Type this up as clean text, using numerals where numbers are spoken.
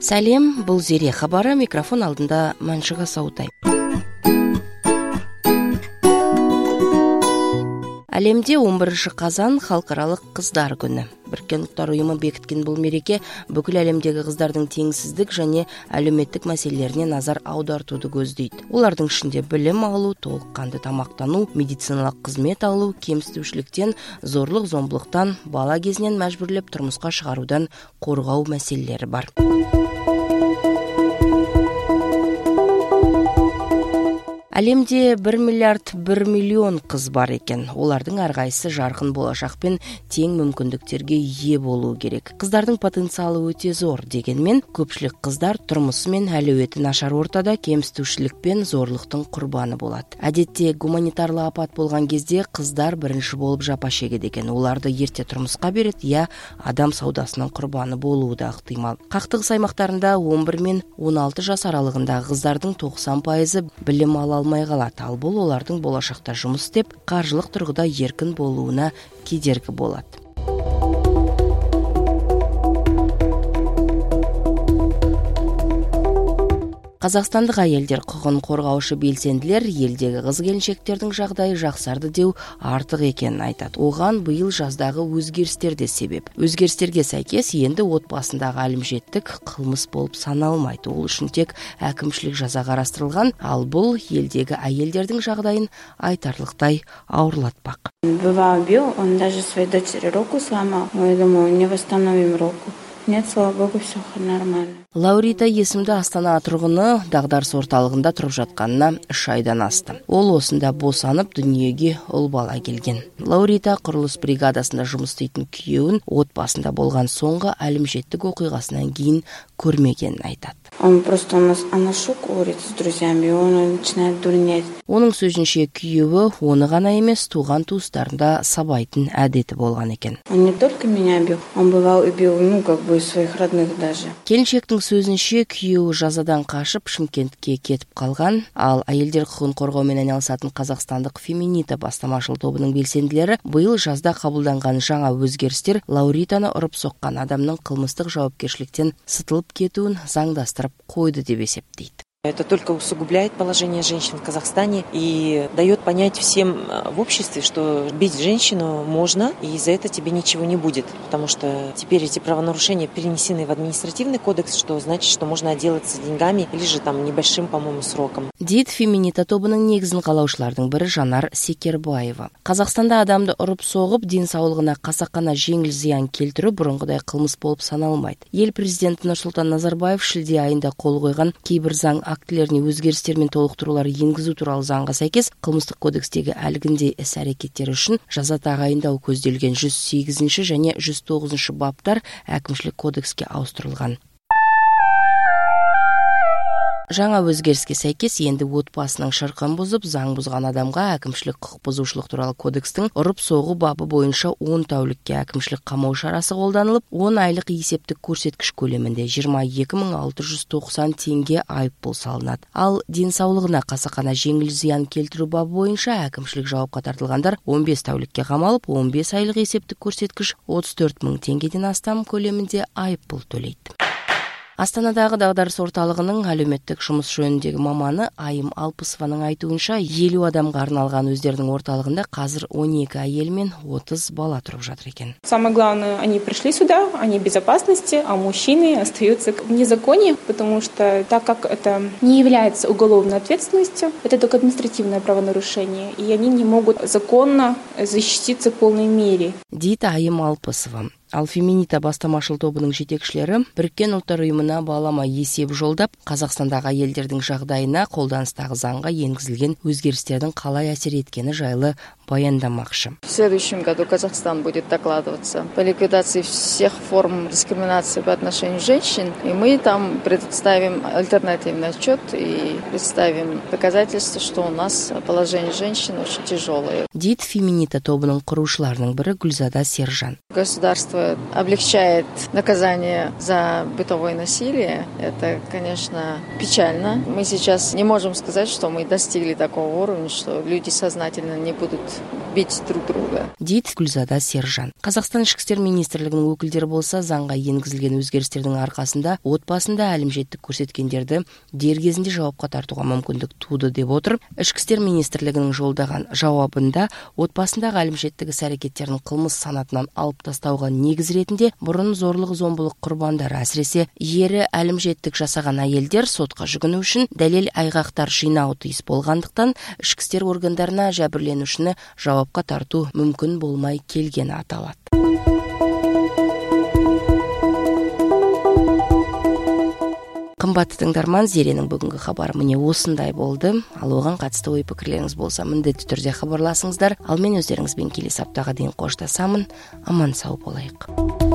Сәлем, бұл Зере хабары, микрофон алдында Маншыға Саутай. Әлемде 11 қазан халықаралық қыздар күні. Біріккен ұлттар ұйымы бекіткен бұл мереке бүкіл әлемдегі қыздардың теңсіздік және әлеуметтік мәселелеріне назар аудартуды көздейді. Олардың ішінде білім алу, толыққанды тамақтану, медициналық қызмет алу, кемсітушіліктен, зорлық-зомбылықтан, бала кезінен мәжбүрлеп тұрмысқа шығарудан қорғау мәселелері бар. Әлемде 1 миллиард 1 миллион қыз бар екен. Олардың әрқайсысы жарқын болашақпен тең мүмкіндіктерге ие болуы керек. Қыздардың потенциалы өте зор, дегенмен көпшілік қыздар тұрмысы мен әлеуеті нашар ортада кемсітушілік пен зорлықтың құрбаны болады. Әдетте гуманитарлы апат болған кезде қыздар бірінші болып жапа шегеді екен. Оларды ерте тұрмысқа береді, я адам саудасының құрбаны болуы да ықтимал. Қақтығыс аймақтарында 11 мен 16 жас аралығындағы қыздардың 90% білім ала алмай қалады. Ал бұл олардың болашақта жұмыс істеп, қаржылық тұрғыда еркін болуына кедергі болады. Қазақстандық әйелдер құқығын қорғаушы белсенділер елдегі қыз-келіншектердің жағдайы жақсарды деу артық екенін айтады. Оған биыл жаздағы өзгерістер де себеп. Өзгерістерге сәйкес енді отбасындағы әлімжеттік қылмыс болып саналмайды. Ол үшін тек әкімшілік жаза қарастырылған, ал бұл елдегі әйелдердің жағдайын айтарлықтай ауырлатпақ. Бывал бил, он даже своей дочери руку сломал. Я думаю, не восстановим руку. Нет, слава богу, все нормально. Лаурита есімді Астана тұрғыны дағдарыс орталығында тұрып жатқанына 3 айдан асты. Ол осында босанып дүниеге ұл бала келген. Лаурита құрылыс бригадасында жұмыс істейтін күйеуін отбасында болған соңғы әлімжеттік оқиғасынан кейін көрмегенін айтады. Он просто у нас анашу курит с друзьями, и он начинает дурнеть. Оның сөзінше күйеуі оны ғана емес, туған туыстарында сабайтын әдеті болған екен. Он не только меня бил, он бывал и бил, своих родных даже. Келіншектің сөзінше күйеуі жазадан қашып Шымкентке кетіп қалған, ал әйелдер құқығын қорғаумен айналысатын қазақстандық Феминита бастамашыл тобының белсенділері биыл жазда қабылданған жаңа өзгерістер Лауританы ұрып соққан адамның қылмыстық жауапкершіліктен сытылып кетуін заңдастырып қойды деп есептейді. Это только усугубляет положение женщин в Казахстане и дает понять всем в обществе, что бить женщину можно, и за это тебе ничего не будет. Потому что теперь эти правонарушения перенесены в административный кодекс, что значит, что можно отделаться деньгами или же там небольшим, по-моему, сроком. Дейді Феминита тобының негізін қалаушылардың бірі Жанар Секербаева. Қазақстанда адамды ұрып соғып, денсаулығына қасақана жеңіл зиян келтіру бұрынғыдай қылмыс болып саналмайды. Ел президенті Нұрсұлтан Назарбаев шілде айында қол қойған кейбір заң актілеріне өзгерістер мен толықтырулар енгізу туралы заңға сәйкес қылмыстық кодекстегі әлгіндей іс-әрекеттер үшін жаза тағайындау көзделген 108 және 109 баптар әкімшілік кодекске ауыстырылған. Жаңа өзгеріске сәйкес енді отбасының шырқын бұзып, заң бұзған адамға әкімшілік құқық бұзушылық туралы кодекстің ұрып соғу бабы бойынша 10 тәулікке әкімшілік қамау шарасы қолданылып, 10 айлық есептік көрсеткіш көлемінде 22.690 теңге айыппұл салынады. Ал денсаулығына қасақана жеңіл зиян келтіру бабы бойынша әкімшілік жауапқа тартылғандар 15 тәулікке қамалып, 15 айлық есептік көрсеткіш 34.000 теңгеден астам көлемінде айыппұл төлейді. Астанадағы дағдарыс орталығының әлеуметтік жұмыс жөніндегі маманы Айым Алпысованың айтуынша 50 адамға арналған өздерінің орталығында қазір 12 әйел мен 30 бала тұрып жатыр екен. Самое главное, они пришли сюда, они в безопасности, а мужчины остаются в незаконии, потому что так как это не является уголовной ответственностью, это только административное правонарушение, и они не могут законно защититься в полной мере. Дейді Айым Алпысова. Ал Феминита бастамашыл тобының жетекшілері Біріккен ұлттар ұйымына балама есеп жолдап, Қазақстандағы әйелдердің жағдайына қолданыстағы заңға енгізілген өзгерістердің қалай әсер еткені жайлы баяндамақшы. В следующем году Казахстан будет докладываться по ликвидации всех форм дискриминации по отношению женщин, и мы там представим альтернативный отчет и представим доказательства, что у нас положение женщин очень тяжелое. Дейді Феминита тобының құрушыларының бірі Гүлзада Сержан. Государство облегчает наказание за бытовое насилие. Это, конечно, печально. Мы сейчас не можем сказать, что мы достигли такого уровня, что люди сознательно не будут бить друг друга. Дейді Гүлзада Сержан. Қазақстан Ішкі істер министрлігінің өкілдері болса, заңға енгізілген өзгерістердің арқасында отбасында әлімжеттік көрсеткендерді дер кезінде жауапқа тартуға мүмкіндік туды деп отыр. Ішкі істер министрлігінің жолдаған жауабында отбасындағы әлімжеттік іс-әрекеттерін қылмыс санатынан алып тастауға негіз ретінде бұрын зорлық-зомбылық құрбандары, әсіресе ері әлімжеттік жасаған әйелдер сотқа жүгіну үшін дәлел айғақтар жинауы тиіс болғандықтан ішкі істер органдарына жәбірленушіні жауапқа тарту мүмкін болмай келгені аталады. Қымбатты тыңдарман, Зеренің бүгінгі хабары міне осындай болды. Ал оған қатысты ой пікірлеріңіз болса, міндетті түрде хабарласыңыздар. Ал мен өздеріңізбен келесі аптаға дейін қоштасамын. Аман сау болайық.